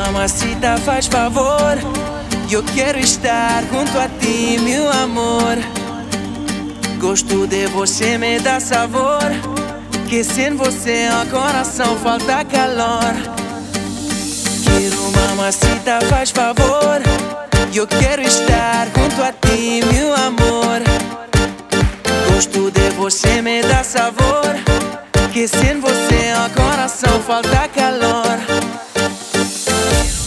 mamacita, faz favor. Eu quero estar junto a ti, meu amor. Gosto de você, me dá sabor. Que sem você o coração falta calor. Quero mamacita, faz favor. Eu quero estar junto a ti, meu amor. Gosto de você, me dá sabor. Que sem você o coração falta calor.